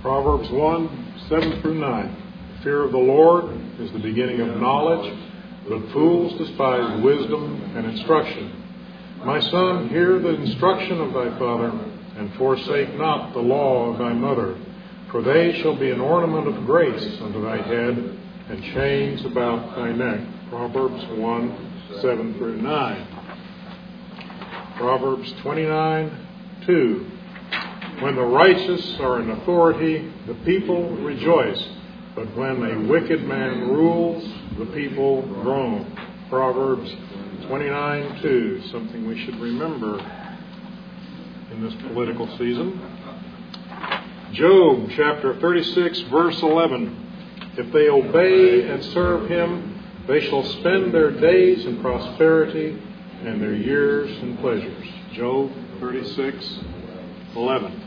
Proverbs 1, 7 through 9. The fear of the Lord is the beginning of knowledge, but fools despise wisdom and instruction. My son, hear the instruction of thy father, and forsake not the law of thy mother. For they shall be an ornament of grace unto thy head, and chains about thy neck. Proverbs 1, 7 through 9. Proverbs 29, 2. When the righteous are in authority, the people rejoice. But when a wicked man rules, the people groan. Proverbs 29, 2. Something we should remember in this political season. Job chapter 36, verse 11. If they obey and serve him, they shall spend their days in prosperity and their years in pleasures. Job 36, 11.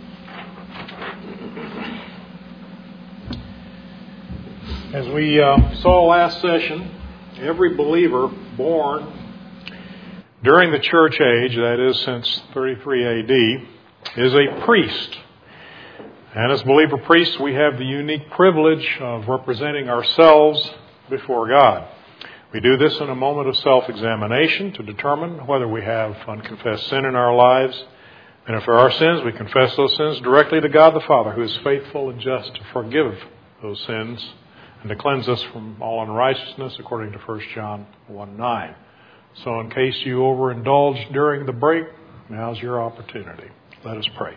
As we saw last session, every believer born during the church age, that is since 33 AD, is a priest. And as believer priests, we have the unique privilege of representing ourselves before God. We do this in a moment of self-examination to determine whether we have unconfessed sin in our lives. And if there are sins, we confess those sins directly to God the Father, who is faithful and just to forgive those sins and to cleanse us from all unrighteousness, according to 1 John 1:9. So in case you overindulged during the break, now's your opportunity. Let us pray.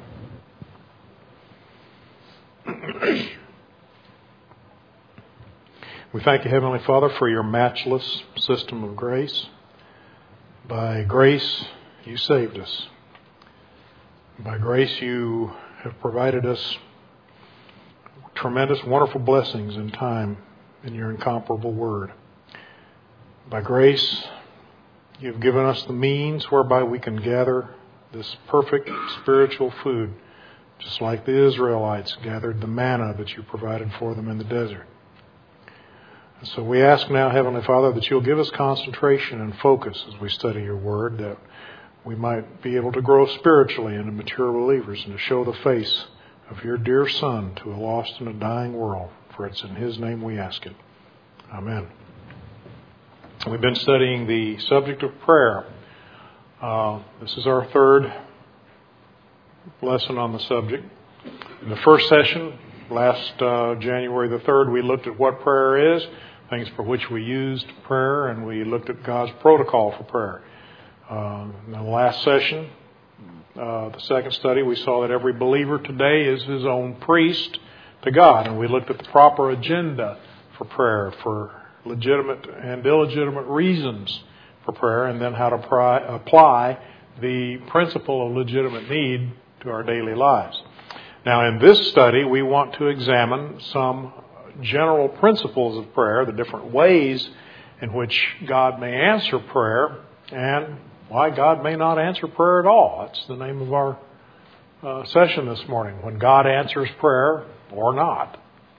We thank you, Heavenly Father, for your matchless system of grace. By grace, you saved us. By grace, you have provided us tremendous, wonderful blessings in time in your incomparable word. By grace, you've given us the means whereby we can gather this perfect spiritual food, just like the Israelites gathered the manna that you provided for them in the desert. And so we ask now, Heavenly Father, that you'll give us concentration and focus as we study your word, that we might be able to grow spiritually into mature believers and to show the face of your dear Son to a lost and a dying world. For it's in his name we ask it. Amen. We've been studying the subject of prayer. This is our third lesson on the subject. In the first session, last January the 3rd, we looked at what prayer is, things for which we used prayer, and we looked at God's protocol for prayer. In the last session, the second study, we saw that every believer today is his own priest to God. And we looked at the proper agenda for prayer, for legitimate and illegitimate reasons for prayer, and then how to apply the principle of legitimate need to our daily lives. Now, in this study, we want to examine some general principles of prayer, the different ways in which God may answer prayer, and why God may not answer prayer at all. That's the name of our session this morning, when God answers prayer or not.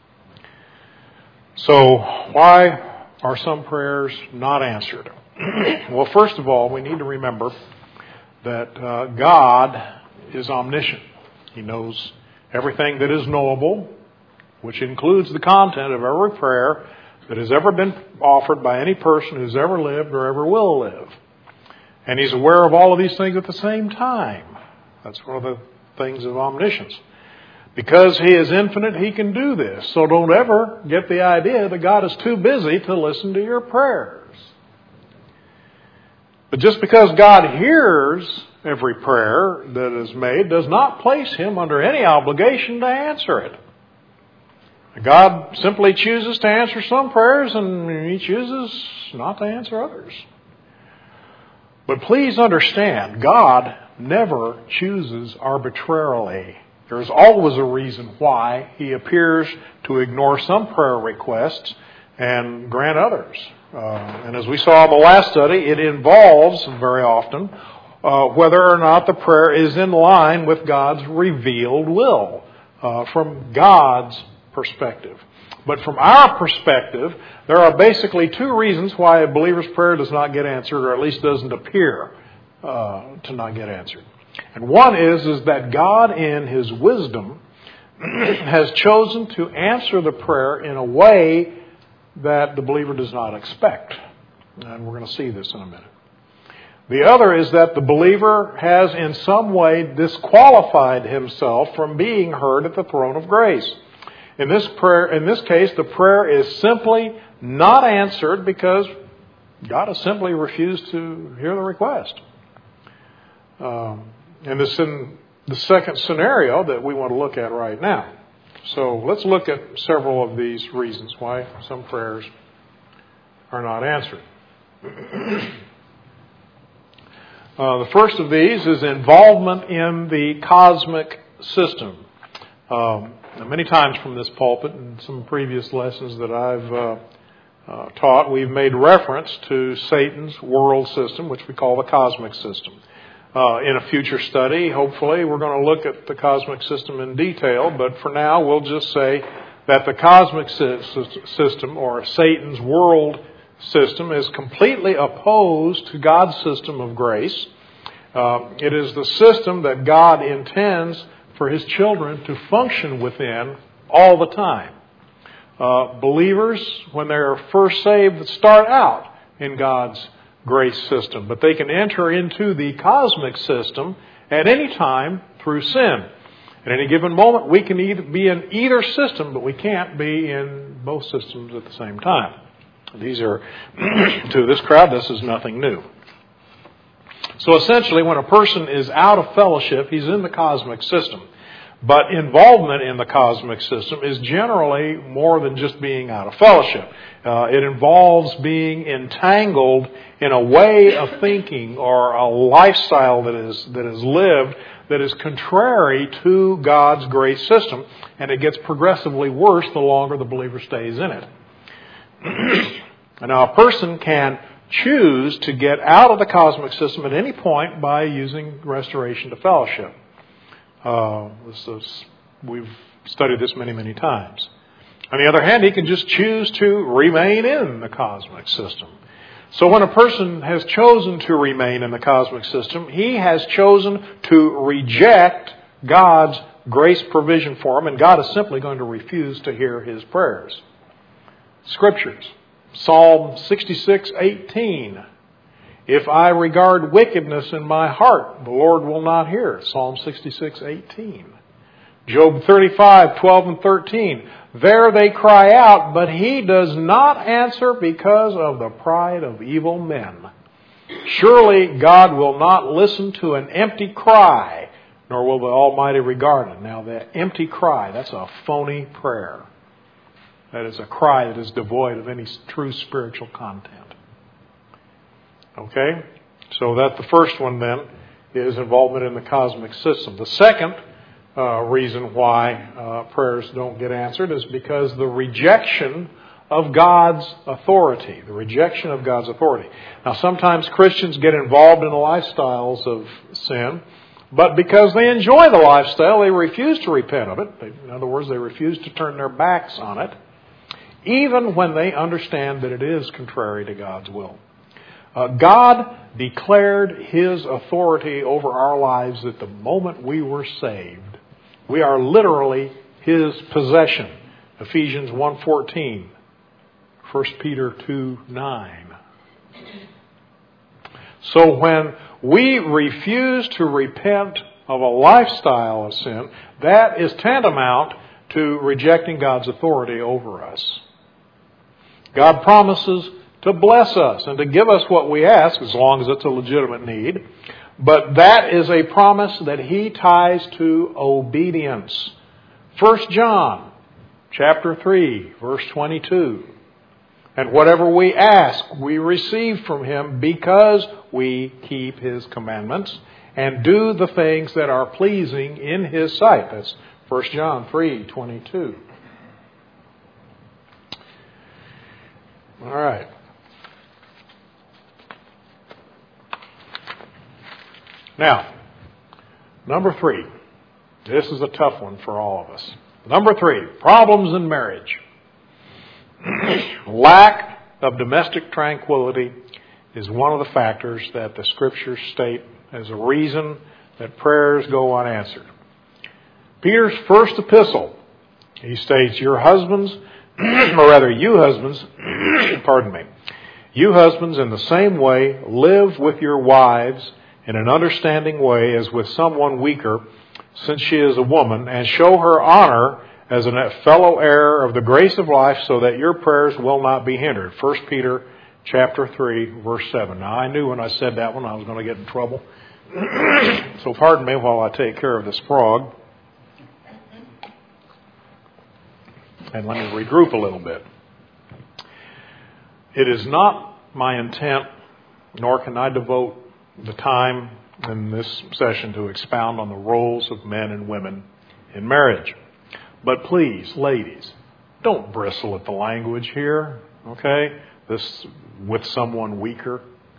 So, why are some prayers not answered? Well, first of all, we need to remember that God is omniscient. He knows everything that is knowable, which includes the content of every prayer that has ever been offered by any person who's ever lived or ever will live. And he's aware of all of these things at the same time. That's one of the things of omniscience. Because he is infinite, he can do this. So don't ever get the idea that God is too busy to listen to your prayers. But just because God hears every prayer that is made does not place him under any obligation to answer it. God simply chooses to answer some prayers, and he chooses not to answer others. But please understand, God never chooses arbitrarily. There's always a reason why he appears to ignore some prayer requests and grant others. And as we saw in the last study, it involves, very often, whether or not the prayer is in line with God's revealed will, from God's perspective. But from our perspective, there are basically two reasons why a believer's prayer does not get answered, or at least doesn't appear to not get answered. And one is that God in his wisdom has chosen to answer the prayer in a way that the believer does not expect. And we're going to see this in a minute. The other is that the believer has in some way disqualified himself from being heard at the throne of grace. In this case, the prayer is simply not answered because God has simply refused to hear the request. And this is in the second scenario that we want to look at right now. So let's look at several of these reasons why some prayers are not answered. The first of these is involvement in the cosmic system. Many times from this pulpit and some previous lessons that I've taught, we've made reference to Satan's world system, which we call the cosmic system. In a future study, hopefully, we're going to look at the cosmic system in detail, but for now, we'll just say that the cosmic system, or Satan's world system, is completely opposed to God's system of grace. It is the system that God intends for His children to function within all the time. Believers, when they are first saved, start out in God's grace system, but they can enter into the cosmic system at any time through sin. At any given moment, we can be in either system, but we can't be in both systems at the same time. These are, to this crowd, this is nothing new. So essentially, when a person is out of fellowship, he's in the cosmic system. But involvement in the cosmic system is generally more than just being out of fellowship. It involves being entangled in a way of thinking or a lifestyle that is lived that is contrary to God's grace system, and it gets progressively worse the longer the believer stays in it. Now, a person can choose to get out of the cosmic system at any point by using restoration to fellowship. We've studied this many, many times. On the other hand, he can just choose to remain in the cosmic system. So when a person has chosen to remain in the cosmic system, he has chosen to reject God's grace provision for him, and God is simply going to refuse to hear his prayers. Scriptures. Psalm 66:18. If I regard wickedness in my heart, the Lord will not hear. Psalm 66:18. Job 35:12 and 13. There they cry out, but he does not answer because of the pride of evil men. Surely God will not listen to an empty cry, nor will the Almighty regard it. Now, the empty cry, that's a phony prayer. That is a cry that is devoid of any true spiritual content. Okay? So that the first one then is involvement in the cosmic system. The second reason why prayers don't get answered is because the rejection of God's authority. The rejection of God's authority. Now, sometimes Christians get involved in the lifestyles of sin, but because they enjoy the lifestyle, they refuse to repent of it. In other words, they refuse to turn their backs on it, even when they understand that it is contrary to God's will. God declared His authority over our lives at the moment we were saved. We are literally His possession. Ephesians 1:14, 1 Peter 2:9. So when we refuse to repent of a lifestyle of sin, that is tantamount to rejecting God's authority over us. God promises to bless us and to give us what we ask, as long as it's a legitimate need. But that is a promise that He ties to obedience. 1 John chapter 3, verse 22. And whatever we ask, we receive from Him because we keep His commandments and do the things that are pleasing in His sight. That's 1 John 3, 22. All right. Now, number 3. This is a tough one for all of us. Number 3, problems in marriage. Lack of domestic tranquility is one of the factors that the Scriptures state as a reason that prayers go unanswered. Peter's first epistle, he states, your husbands, or rather you husbands, pardon me, you husbands in the same way live with your wives in an understanding way as with someone weaker, since she is a woman, and show her honor as a fellow heir of the grace of life, so that your prayers will not be hindered. 1 Peter chapter 3, verse 7. Now, I knew when I said that one I was going to get in trouble. So pardon me while I take care of this frog. And let me regroup a little bit. It is not my intent, nor can I devote the time in this session to expound on the roles of men and women in marriage. But please, ladies, don't bristle at the language here, okay? This with someone weaker.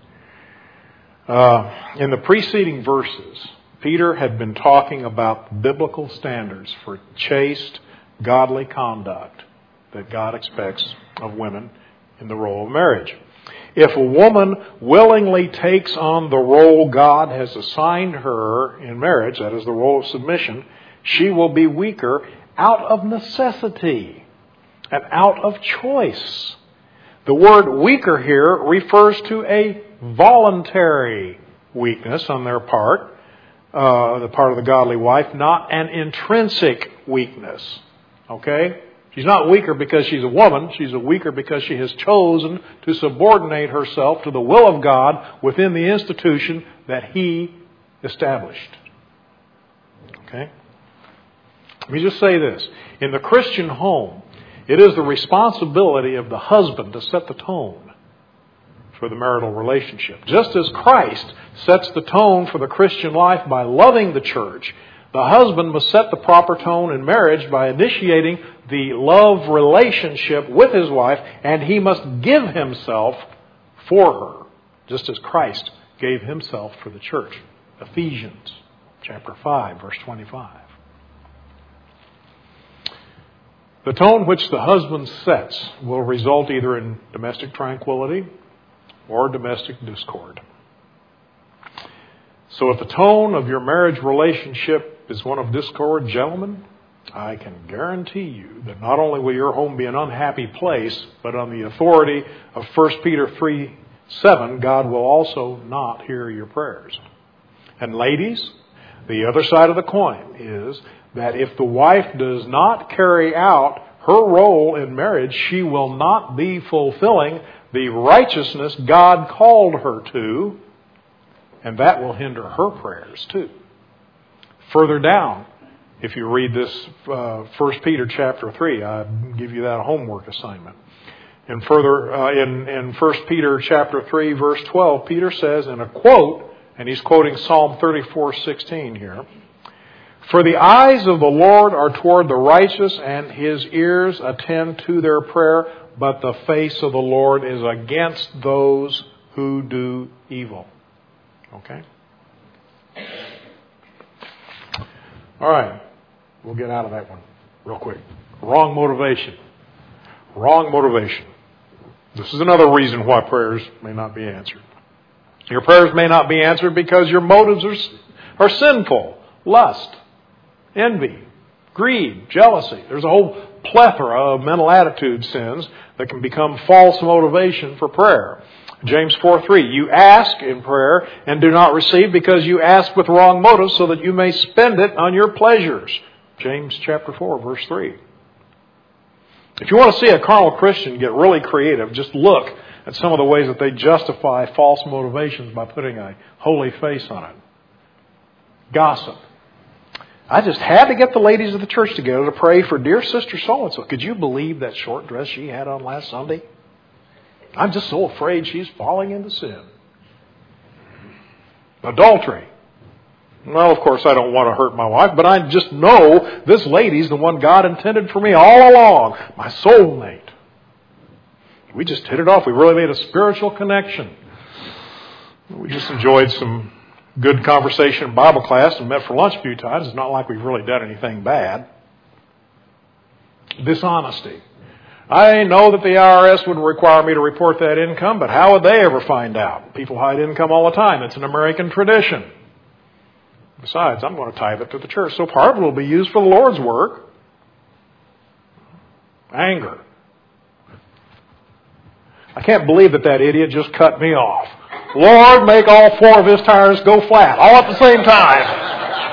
In the preceding verses, Peter had been talking about biblical standards for chaste, godly conduct that God expects of women in the role of marriage. If a woman willingly takes on the role God has assigned her in marriage, that is the role of submission, she will be weaker out of necessity and out of choice. The word weaker here refers to a voluntary weakness on their part, the part of the godly wife, not an intrinsic weakness. Okay? She's not weaker because she's a woman. She's weaker because she has chosen to subordinate herself to the will of God within the institution that He established. Okay? Let me just say this. In the Christian home, it is the responsibility of the husband to set the tone for the marital relationship. Just as Christ sets the tone for the Christian life by loving the church, the husband must set the proper tone in marriage by initiating the love relationship with his wife, and he must give himself for her, just as Christ gave himself for the church. Ephesians chapter 5, verse 25. The tone which the husband sets will result either in domestic tranquility or domestic discord. So if the tone of your marriage relationship is one of discord, gentlemen, I can guarantee you that not only will your home be an unhappy place, but on the authority of 1 Peter 3:7, God will also not hear your prayers. And ladies, the other side of the coin is that if the wife does not carry out her role in marriage, she will not be fulfilling the righteousness God called her to, and that will hinder her prayers too. Further down, if you read this 1 Peter chapter 3, I give you that homework assignment. And further, in 1 Peter chapter 3, verse 12, Peter says in a quote, and he's quoting Psalm 34:16 here, "For the eyes of the Lord are toward the righteous, and His ears attend to their prayer, but the face of the Lord is against those who do evil." Okay? All right. We'll get out of that one real quick. Wrong motivation. Wrong motivation. This is another reason why prayers may not be answered. Your prayers may not be answered because your motives are sinful. Lust, envy, greed, jealousy. There's a whole plethora of mental attitude sins that can become false motivation for prayer. James 4:3, you ask in prayer and do not receive because you ask with wrong motives so that you may spend it on your pleasures. James chapter 4, verse 3. If you want to see a carnal Christian get really creative, just look at some of the ways that they justify false motivations by putting a holy face on it. Gossip. I just had to get the ladies of the church together to pray for dear sister so-and-so. Could you believe that short dress she had on last Sunday? I'm just so afraid she's falling into sin. Adultery. Well, of course, I don't want to hurt my wife, but I just know this lady's the one God intended for me all along. My soulmate. We just hit it off. We really made a spiritual connection. We just enjoyed some good conversation in Bible class and met for lunch a few times. It's not like we've really done anything bad. Dishonesty. I know that the IRS would require me to report that income, but how would they ever find out? People hide income all the time. It's an American tradition. Besides, I'm going to tithe it to the church. So part of it will be used for the Lord's work. Anger. I can't believe that idiot just cut me off. Lord, make all 4 of his tires go flat, all at the same time.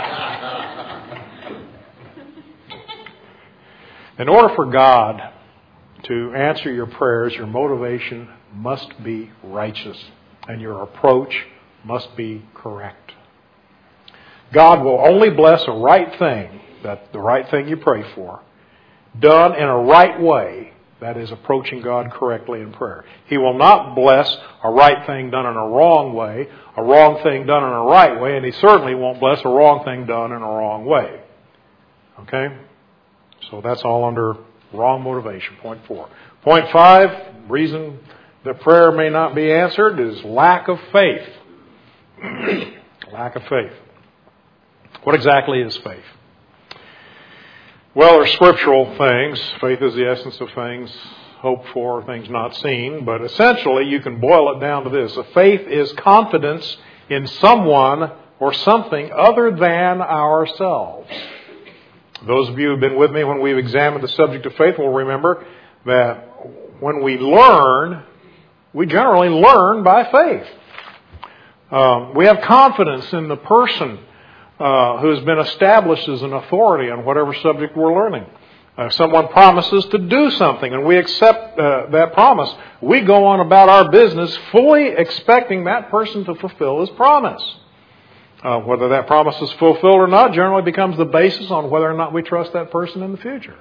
In order for God to answer your prayers, your motivation must be righteous, and your approach must be correct. God will only bless a right thing, the right thing you pray for, done in a right way, that is, approaching God correctly in prayer. He will not bless a right thing done in a wrong way, a wrong thing done in a right way, and He certainly won't bless a wrong thing done in a wrong way. Okay? So that's all under wrong motivation, point 4. Point 5, reason that prayer may not be answered is lack of faith. Lack of faith. What exactly is faith? Well, there's scriptural things. Faith is the essence of things hoped for, things not seen. But essentially, you can boil it down to this. A faith is confidence in someone or something other than ourselves. Those of you who have been with me when we've examined the subject of faith will remember that when we learn, we generally learn by faith. We have confidence in the person who has been established as an authority on whatever subject we're learning. If someone promises to do something and we accept that promise, we go on about our business fully expecting that person to fulfill his promise. Whether that promise is fulfilled or not generally becomes the basis on whether or not we trust that person in the future.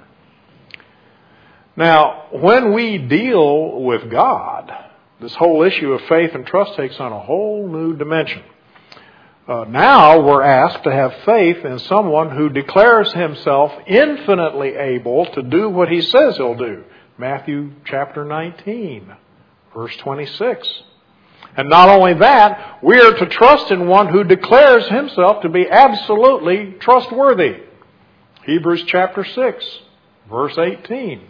Now, when we deal with God, this whole issue of faith and trust takes on a whole new dimension. Now we're asked to have faith in someone who declares himself infinitely able to do what he says he'll do. Matthew chapter 19, verse 26. And not only that, we are to trust in one who declares himself to be absolutely trustworthy. Hebrews chapter 6, verse 18.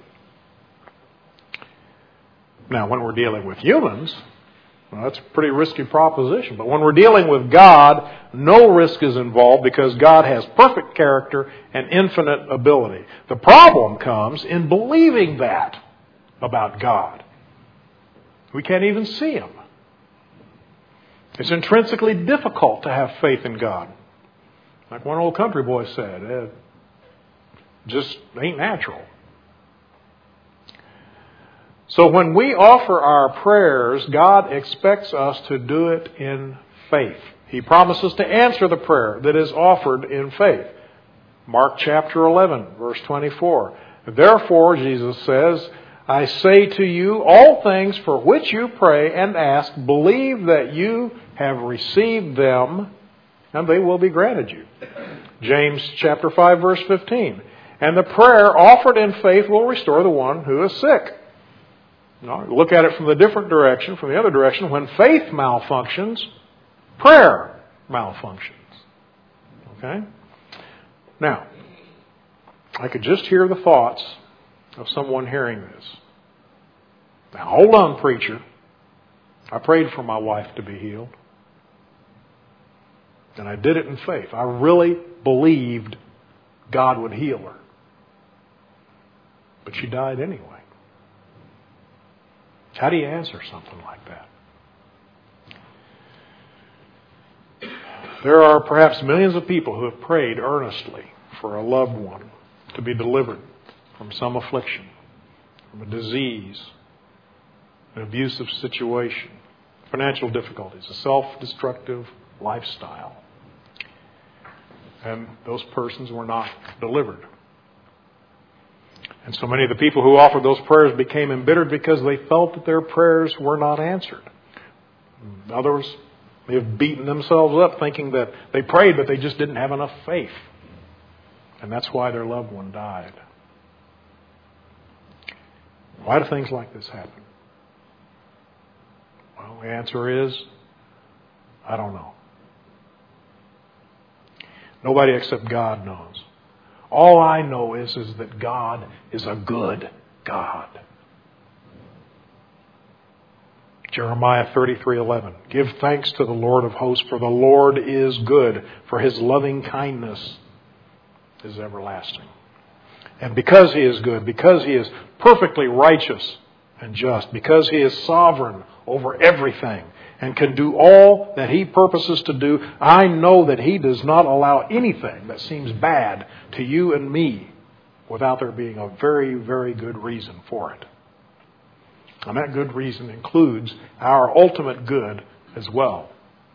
Now, when we're dealing with humans, well, that's a pretty risky proposition. But when we're dealing with God, no risk is involved because God has perfect character and infinite ability. The problem comes in believing that about God. We can't even see Him. It's intrinsically difficult to have faith in God. Like one old country boy said, it just ain't natural. So when we offer our prayers, God expects us to do it in faith. He promises to answer the prayer that is offered in faith. Mark chapter 11, verse 24. Therefore, Jesus says, I say to you, all things for which you pray and ask, believe that you have received them, and they will be granted you. James chapter 5, verse 15. And the prayer offered in faith will restore the one who is sick. Now, look at it from the different direction, from the other direction. When faith malfunctions, prayer malfunctions. Okay? Now, I could just hear the thoughts of someone hearing this. Now, hold on, preacher. I prayed for my wife to be healed. And I did it in faith. I really believed God would heal her. But she died anyway. How do you answer something like that? There are perhaps millions of people who have prayed earnestly for a loved one to be delivered from some affliction, from a disease, an abusive situation, financial difficulties, a self-destructive lifestyle. And those persons were not delivered. And so many of the people who offered those prayers became embittered because they felt that their prayers were not answered. Others may have beaten themselves up thinking that they prayed, but they just didn't have enough faith. And that's why their loved one died. Why do things like this happen? Well, the answer is, I don't know. Nobody except God knows. All I know is that God is a good God. Jeremiah 33:11. Give thanks to the Lord of hosts, for the Lord is good, for His loving kindness is everlasting. And because He is good, because He is perfectly righteous and just, because He is sovereign over everything and can do all that He purposes to do, I know that He does not allow anything that seems bad to you and me without there being a very, very good reason for it. And that good reason includes our ultimate good as well.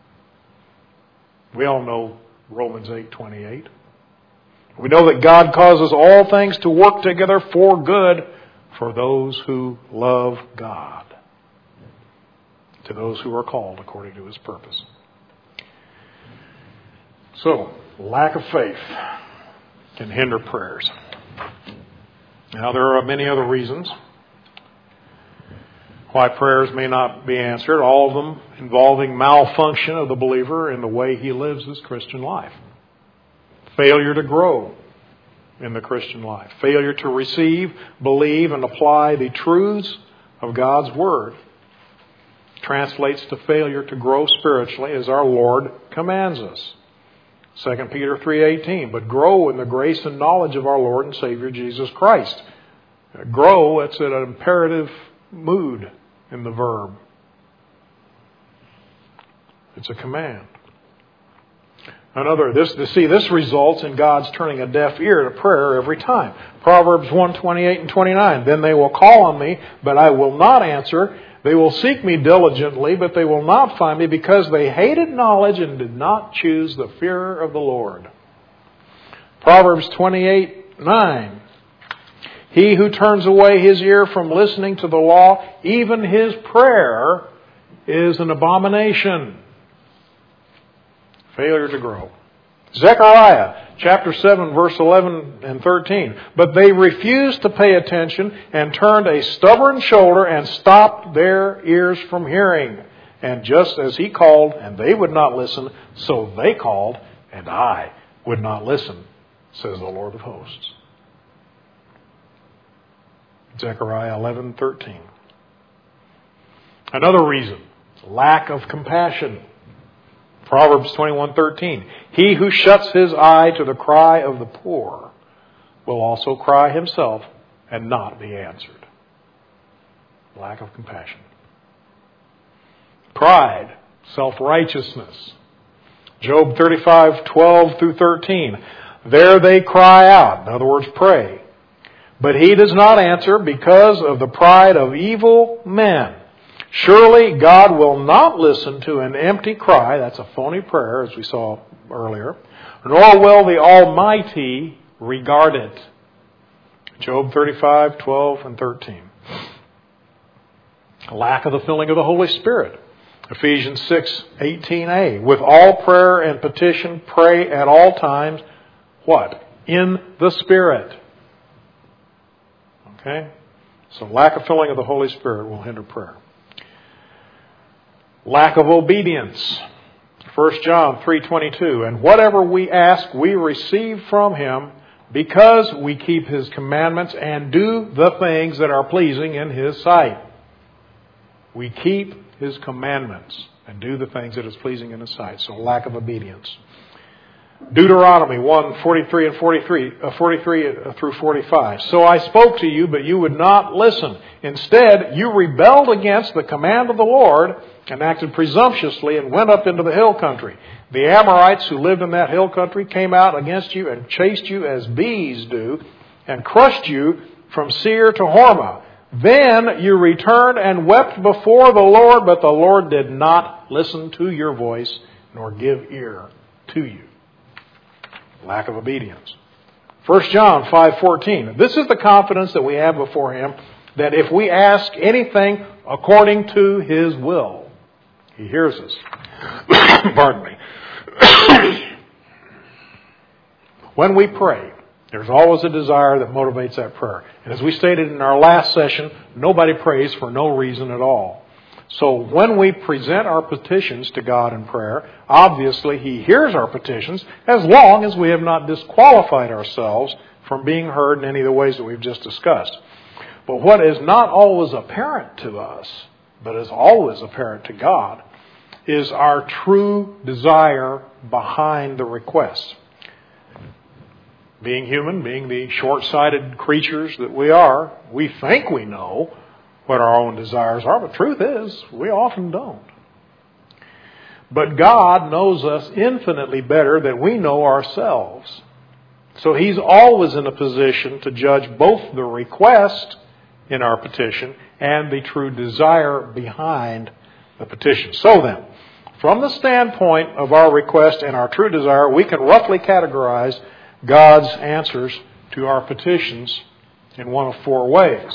We all know Romans 8:28. We know that God causes all things to work together for good for those who love God, to those who are called according to His purpose. So, lack of faith can hinder prayers. Now, there are many other reasons why prayers may not be answered, all of them involving malfunction of the believer in the way he lives his Christian life. Failure to grow in the Christian life. Failure to receive, believe, and apply the truths of God's Word translates to failure to grow spiritually as our Lord commands us. 2 Peter 3:18, but grow in the grace and knowledge of our Lord and Savior Jesus Christ. Grow, it's an imperative mood in the verb. It's a command. This results in God's turning a deaf ear to prayer every time. Proverbs 1:28 and 29. Then they will call on me, but I will not answer. They will seek me diligently, but they will not find me, because they hated knowledge and did not choose the fear of the Lord. Proverbs 28:9. He who turns away his ear from listening to the law, even his prayer is an abomination. Failure to grow. Zechariah chapter 7, verse 11 and 13. But they refused to pay attention and turned a stubborn shoulder and stopped their ears from hearing. And just as he called and they would not listen, so they called and I would not listen, says the Lord of hosts. Zechariah 11:13. Another reason, lack of compassion. Proverbs 21:13. He who shuts his eye to the cry of the poor will also cry himself and not be answered. Lack of compassion. Pride, self-righteousness. Job 35:12 through 13. There they cry out, in other words, pray. But he does not answer because of the pride of evil men. Surely God will not listen to an empty cry, that's a phony prayer as we saw earlier, nor will the Almighty regard it. Job 35:12 and 13. Lack of the filling of the Holy Spirit. Ephesians 6:18a. With all prayer and petition, pray at all times, what? In the Spirit. Okay? So lack of filling of the Holy Spirit will hinder prayer. Lack of obedience. 1 John 3:22. And whatever we ask, we receive from Him, because we keep His commandments and do the things that are pleasing in His sight. We keep His commandments and do the things that is pleasing in His sight. So lack of obedience. Deuteronomy 1:43 and 43 through 45. So I spoke to you, but you would not listen. Instead, you rebelled against the command of the Lord and acted presumptuously and went up into the hill country. The Amorites who lived in that hill country came out against you and chased you as bees do and crushed you from Seir to Hormah. Then you returned and wept before the Lord, but the Lord did not listen to your voice nor give ear to you. Lack of obedience. 1 John 5:14. This is the confidence that we have before Him, that if we ask anything according to His will, He hears us. Pardon me. When we pray, there's always a desire that motivates that prayer. And as we stated in our last session, nobody prays for no reason at all. So when we present our petitions to God in prayer, obviously He hears our petitions as long as we have not disqualified ourselves from being heard in any of the ways that we've just discussed. But what is not always apparent to us but is always apparent to God, is our true desire behind the request. Being human, being the short-sighted creatures that we are, we think we know what our own desires are, but truth is, we often don't. But God knows us infinitely better than we know ourselves. So He's always in a position to judge both the request in our petition and the true desire behind the petition. So then, from the standpoint of our request and our true desire, we can roughly categorize God's answers to our petitions in one of four ways.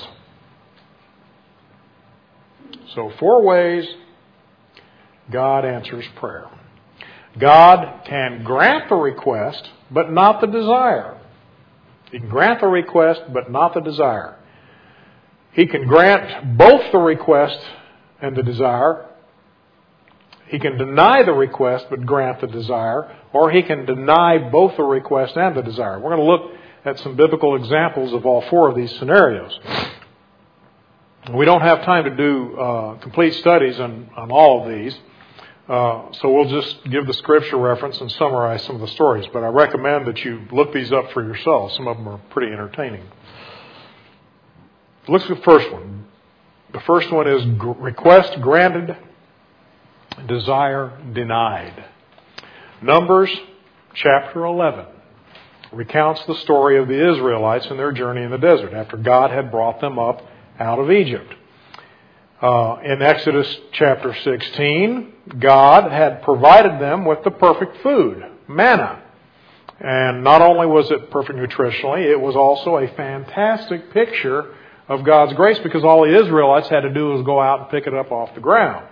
So 4 ways God answers prayer. God can grant the request, but not the desire. He can grant the request, but not the desire. He can grant both the request and the desire. He can deny the request, but grant the desire. Or He can deny both the request and the desire. We're going to look at some biblical examples of all 4 of these scenarios. We don't have time to do complete studies on all of these. So we'll just give the scripture reference and summarize some of the stories. But I recommend that you look these up for yourselves. Some of them are pretty entertaining. Let's look at the first one. The first one is request granted, desire denied. Numbers chapter 11 recounts the story of the Israelites and their journey in the desert after God had brought them up out of Egypt. In Exodus chapter 16, God had provided them with the perfect food, manna. And not only was it perfect nutritionally, it was also a fantastic picture of God's grace, because all the Israelites had to do was go out and pick it up off the ground.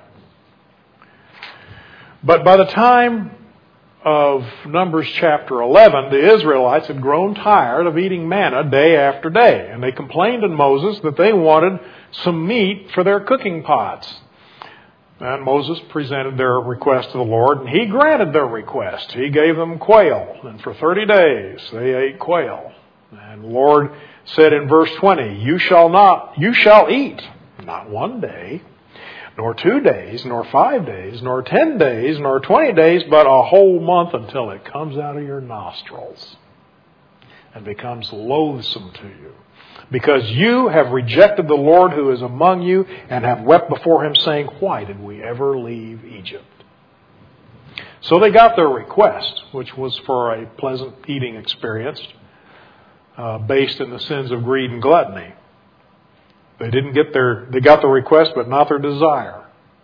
But by the time of Numbers chapter 11, the Israelites had grown tired of eating manna day after day. And they complained to Moses that they wanted some meat for their cooking pots. And Moses presented their request to the Lord, and He granted their request. He gave them quail, and for 30 days they ate quail. And the Lord said in verse 20, You shall eat, not 1 day, nor 2 days, nor 5 days, nor 10 days, nor 20 days, but a whole month, until it comes out of your nostrils and becomes loathsome to you. Because you have rejected the Lord who is among you, and have wept before Him, saying, Why did we ever leave Egypt? So they got their request, which was for a pleasant eating experience based in the sins of greed and gluttony. They got the request, but not their desire.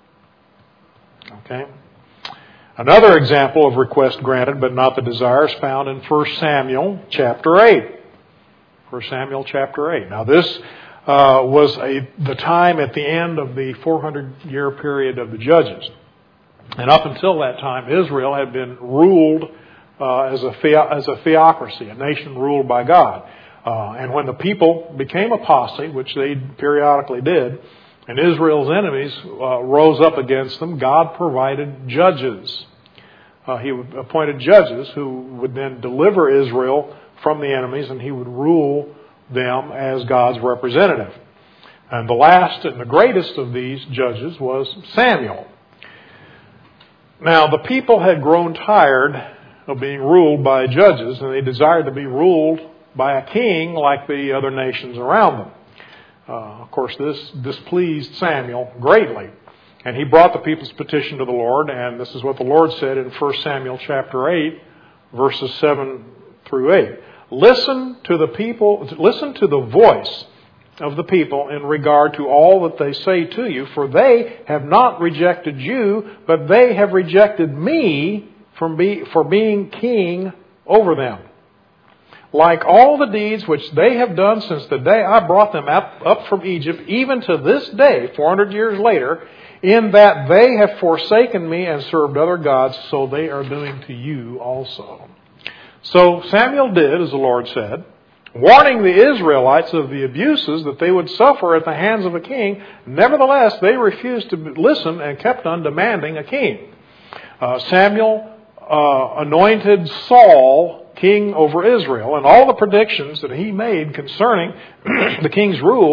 Okay? Another example of request granted, but not the desire, is found in 1 Samuel chapter 8. 1 Samuel chapter 8. Now this was the time at the end of the 400-year period of the Judges. And up until that time, Israel had been ruled as a theocracy, a nation ruled by God. And when the people became apostate, which they periodically did, and Israel's enemies rose up against them, God provided judges. He appointed judges who would then deliver Israel from the enemies, and He would rule them as God's representative. And the last and the greatest of these judges was Samuel. Now, the people had grown tired of being ruled by judges, and they desired to be ruled by a king like the other nations around them. Of course, this displeased Samuel greatly, and he brought the people's petition to the Lord, and this is what the Lord said in 1 Samuel chapter 8, verses 7 through 8. Listen to the voice of the people in regard to all that they say to you, for they have not rejected you, but they have rejected me for being king over them. Like all the deeds which they have done since the day I brought them up from Egypt, even to this day, 400 years later, in that they have forsaken me and served other gods, so they are doing to you also. So Samuel did as the Lord said, warning the Israelites of the abuses that they would suffer at the hands of a king. Nevertheless, they refused to listen and kept on demanding a king. Samuel anointed Saul king over Israel, and all the predictions that he made concerning the king's rule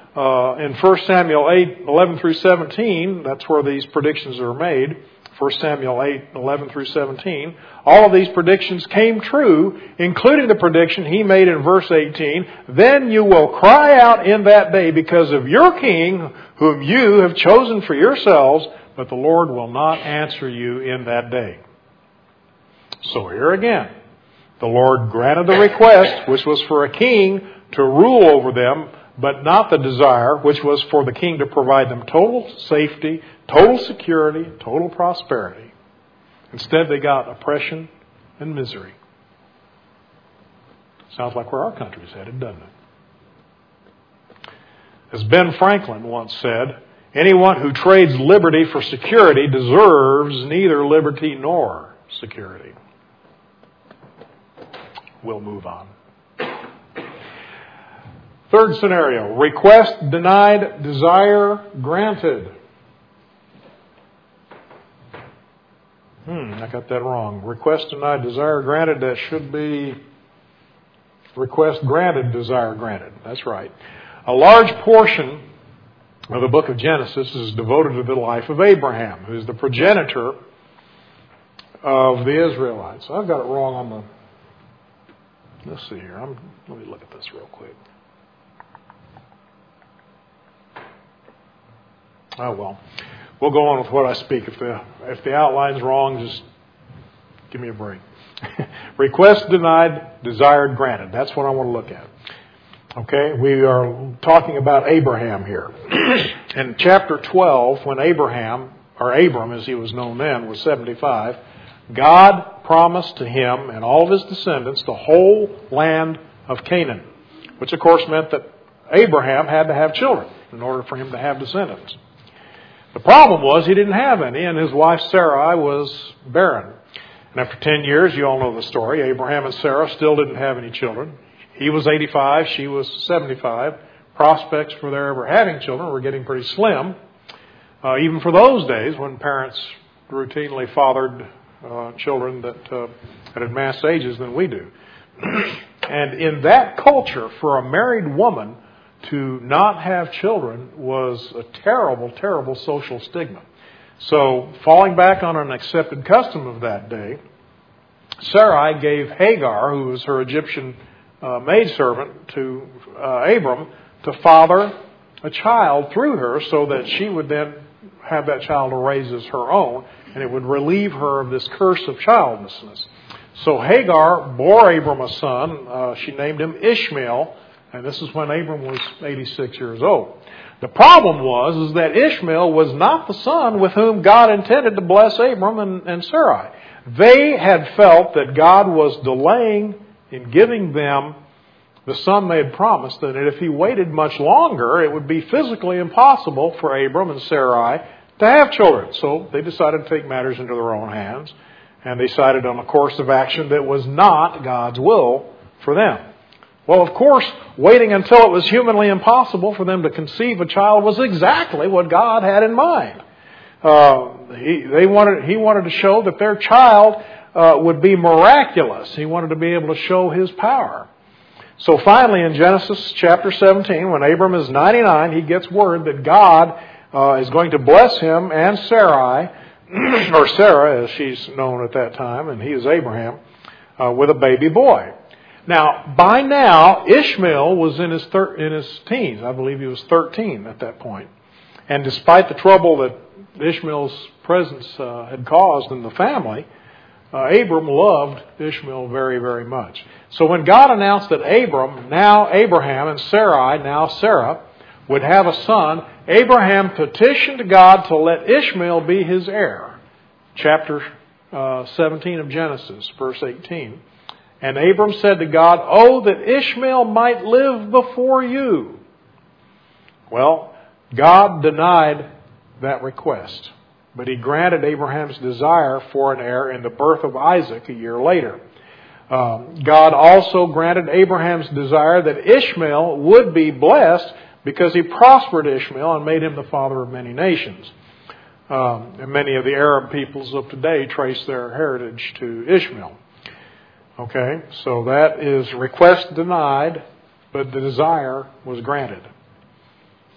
in 1 Samuel 8, 11 through 17, that's where these predictions are made. 1 Samuel 8, 11 through 17. All of these predictions came true, including the prediction he made in verse 18. Then you will cry out in that day because of your king, whom you have chosen for yourselves, but the Lord will not answer you in that day. So here again, the Lord granted the request, which was for a king to rule over them, but not the desire, which was for the king to provide them total safety, total security, total prosperity. Instead, they got oppression and misery. Sounds like where our country is headed, doesn't it? As Ben Franklin once said, anyone who trades liberty for security deserves neither liberty nor security. We'll move on. Third scenario, request denied, desire granted. I got that wrong. Request denied, desire granted. That should be request granted, desire granted. That's right. A large portion of the book of Genesis is devoted to the life of Abraham, who is the progenitor of the Israelites. I've got it wrong on the... Let's see here. Let me look at this real quick. Oh, well. We'll go on with what I speak. If the outline's wrong, just give me a break. Request denied, desired granted. That's what I want to look at. Okay, we are talking about Abraham here. In chapter 12, when Abraham, or Abram as he was known then, was 75, God promised to him and all of his descendants the whole land of Canaan, which of course meant that Abraham had to have children in order for him to have descendants. The problem was he didn't have any, and his wife Sarai was barren. And after 10 years, you all know the story, Abraham and Sarah still didn't have any children. He was 85, she was 75. Prospects for their ever having children were getting pretty slim, even for those days when parents routinely fathered children that at advanced ages than we do. And in that culture, for a married woman to not have children was a terrible, terrible social stigma. So, falling back on an accepted custom of that day, Sarai gave Hagar, who was her Egyptian maidservant, to Abram to father a child through her so that she would then have that child to raise as her own, and it would relieve her of this curse of childlessness. So Hagar bore Abram a son. She named him Ishmael, and this is when Abram was 86 years old. The problem was that Ishmael was not the son with whom God intended to bless Abram and Sarai. They had felt that God was delaying in giving them the son they had promised, and that if he waited much longer, it would be physically impossible for Abram and Sarai to have children. So they decided to take matters into their own hands, and they decided on a course of action that was not God's will for them. Well, of course, waiting until it was humanly impossible for them to conceive a child was exactly what God had in mind. He wanted to show that their child would be miraculous. He wanted to be able to show His power. So finally, in Genesis chapter 17, when Abram is 99, he gets word that God is going to bless him and Sarai, or Sarah as she's known at that time, and he is Abraham, with a baby boy. Now, by now, Ishmael was in his teens. I believe he was 13 at that point. And despite the trouble that Ishmael's presence had caused in the family, Abram loved Ishmael very, very much. So when God announced that now Abraham, and Sarai, now Sarah, would have a son, Abraham petitioned God to let Ishmael be his heir. Chapter 17 of Genesis, verse 18. And Abram said to God, "Oh, that Ishmael might live before you." Well, God denied that request, but He granted Abraham's desire for an heir in the birth of Isaac a year later. God also granted Abraham's desire that Ishmael would be blessed because He prospered Ishmael and made him the father of many nations. And many of the Arab peoples of today trace their heritage to Ishmael. Okay, so that is request denied, but the desire was granted.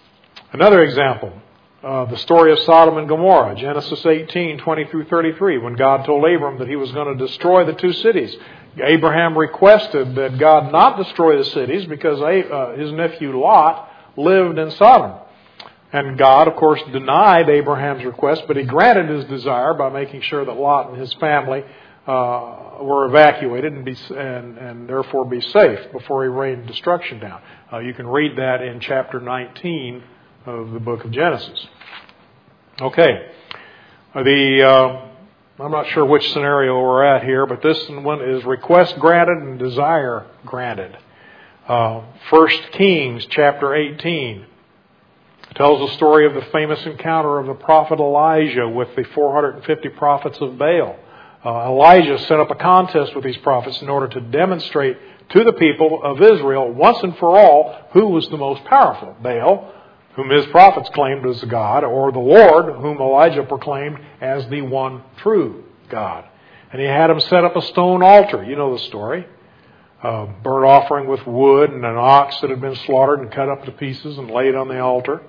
Another example, the story of Sodom and Gomorrah, Genesis 18, 20 through 33, when God told Abram that he was going to destroy the two cities. Abraham requested that God not destroy the cities because his nephew Lot lived in Sodom. And God, of course, denied Abraham's request, but he granted his desire by making sure that Lot and his family were evacuated and therefore be safe before he rained destruction down. You can read that in chapter 19 of the book of Genesis. Okay. I'm not sure which scenario we're at here, but this one is request granted and desire granted. 1 Kings chapter 18 tells the story of the famous encounter of the prophet Elijah with the 450 prophets of Baal. Elijah set up a contest with these prophets in order to demonstrate to the people of Israel once and for all who was the most powerful, Baal, whom his prophets claimed as God, or the Lord, whom Elijah proclaimed as the one true God. And he had him set up a stone altar. You know the story. Burnt offering with wood and an ox that had been slaughtered and cut up to pieces and laid on the altar.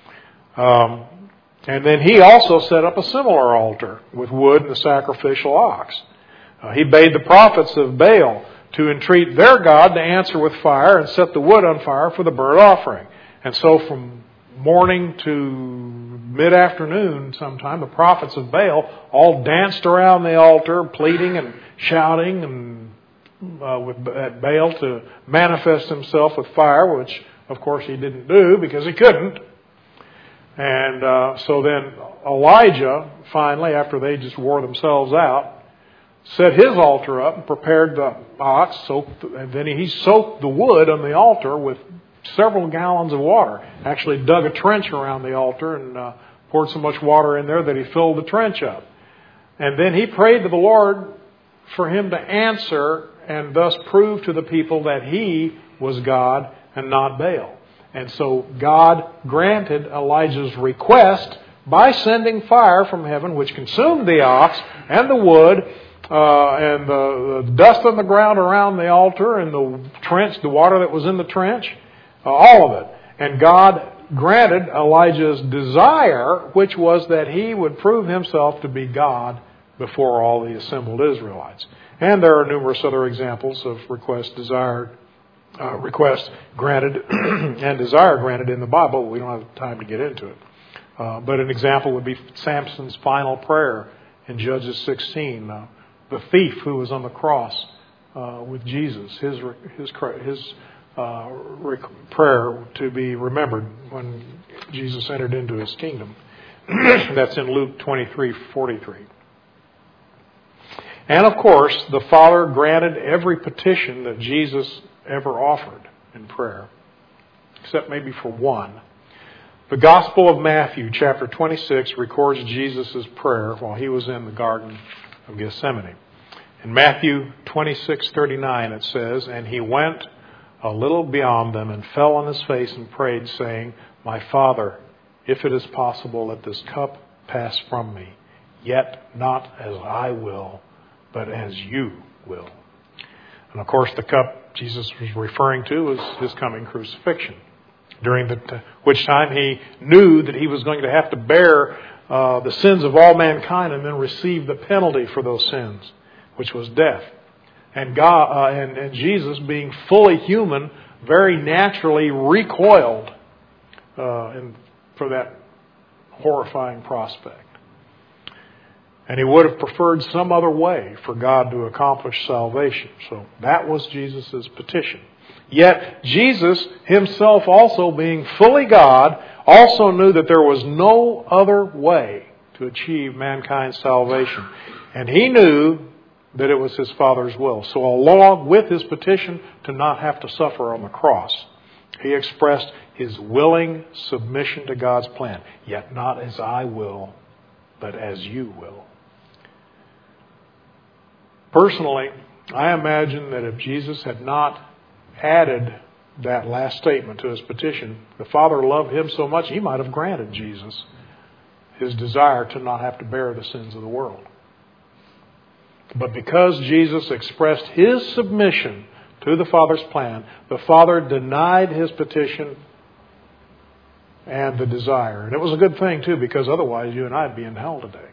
And then he also set up a similar altar with wood and a sacrificial ox. He bade the prophets of Baal to entreat their God to answer with fire and set the wood on fire for the burnt offering. And so from morning to mid-afternoon sometime, the prophets of Baal all danced around the altar, pleading and shouting and at Baal to manifest himself with fire, which of course he didn't do because he couldn't. And so then Elijah, finally, after they just wore themselves out, set his altar up and prepared the ox, and then he soaked the wood on the altar with several gallons of water. Actually dug a trench around the altar and poured so much water in there that he filled the trench up. And then he prayed to the Lord for him to answer and thus prove to the people that he was God and not Baal. And so God granted Elijah's request by sending fire from heaven, which consumed the ox and the wood and the dust on the ground around the altar and the trench, the water that was in the trench, all of it. And God granted Elijah's desire, which was that he would prove himself to be God before all the assembled Israelites. And there are numerous other examples of request granted and desire granted in the Bible. We don't have time to get into it. But an example would be Samson's final prayer in Judges 16. The thief who was on the cross with Jesus, his prayer to be remembered when Jesus entered into his kingdom. That's in Luke 23:43. And of course, the Father granted every petition that Jesus ever offered in prayer, except maybe for one. The Gospel of Matthew, chapter 26, records Jesus' prayer while he was in the Garden of Gethsemane. In Matthew 26:39 it says, "And he went a little beyond them and fell on his face and prayed, saying, My Father, if it is possible, let this cup pass from me. Yet not as I will, but as you will." And of course the cup Jesus was referring to was his coming crucifixion, during which time he knew that he was going to have to bear the sins of all mankind and then receive the penalty for those sins, which was death. And God and Jesus, being fully human, very naturally recoiled for that horrifying prospect. And he would have preferred some other way for God to accomplish salvation. So that was Jesus' petition. Yet Jesus himself, also being fully God, also knew that there was no other way to achieve mankind's salvation. And he knew that it was his Father's will. So along with his petition to not have to suffer on the cross, he expressed his willing submission to God's plan. Yet not as I will, but as you will. Personally, I imagine that if Jesus had not added that last statement to his petition, the Father loved him so much he might have granted Jesus his desire to not have to bear the sins of the world. But because Jesus expressed his submission to the Father's plan, the Father denied his petition and the desire. And it was a good thing, too, because otherwise you and I would be in hell today.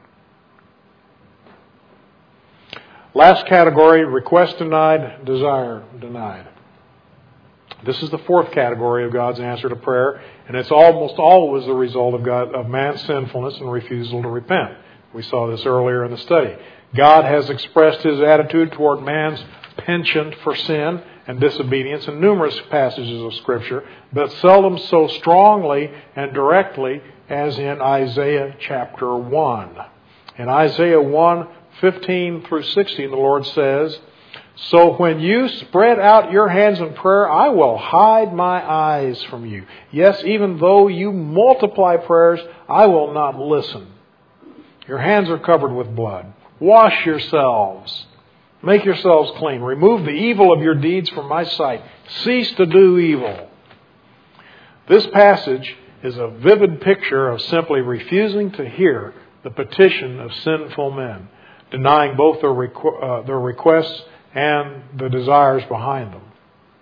Last category, request denied, desire denied. This is the fourth category of God's answer to prayer, and it's almost always the result of man's sinfulness and refusal to repent. We saw this earlier in the study. God has expressed His attitude toward man's penchant for sin and disobedience in numerous passages of Scripture, but seldom so strongly and directly as in Isaiah chapter 1. In Isaiah 1:15 through 16, the Lord says, "So when you spread out your hands in prayer, I will hide my eyes from you. Yes, even though you multiply prayers, I will not listen. Your hands are covered with blood. Wash yourselves. Make yourselves clean. Remove the evil of your deeds from my sight. Cease to do evil." This passage is a vivid picture of simply refusing to hear the petition of sinful men, denying both their requests and the desires behind them.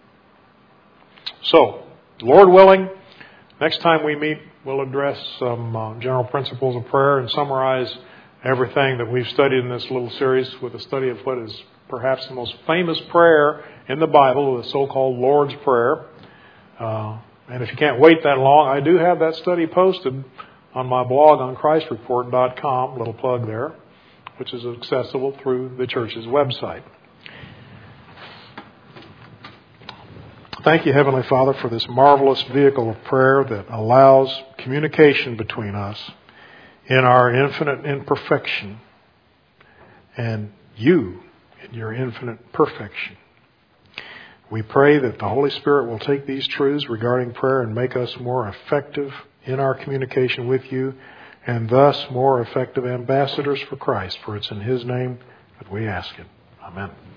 So, Lord willing, next time we meet, we'll address some general principles of prayer and summarize everything that we've studied in this little series with a study of what is perhaps the most famous prayer in the Bible, the so-called Lord's Prayer. And if you can't wait that long, I do have that study posted on my blog on ChristReport.com, little plug there, which is accessible through the church's website. Thank you, Heavenly Father, for this marvelous vehicle of prayer that allows communication between us in our infinite imperfection and you in your infinite perfection. We pray that the Holy Spirit will take these truths regarding prayer and make us more effective in our communication with you, and thus more effective ambassadors for Christ. For it's in His name that we ask it. Amen.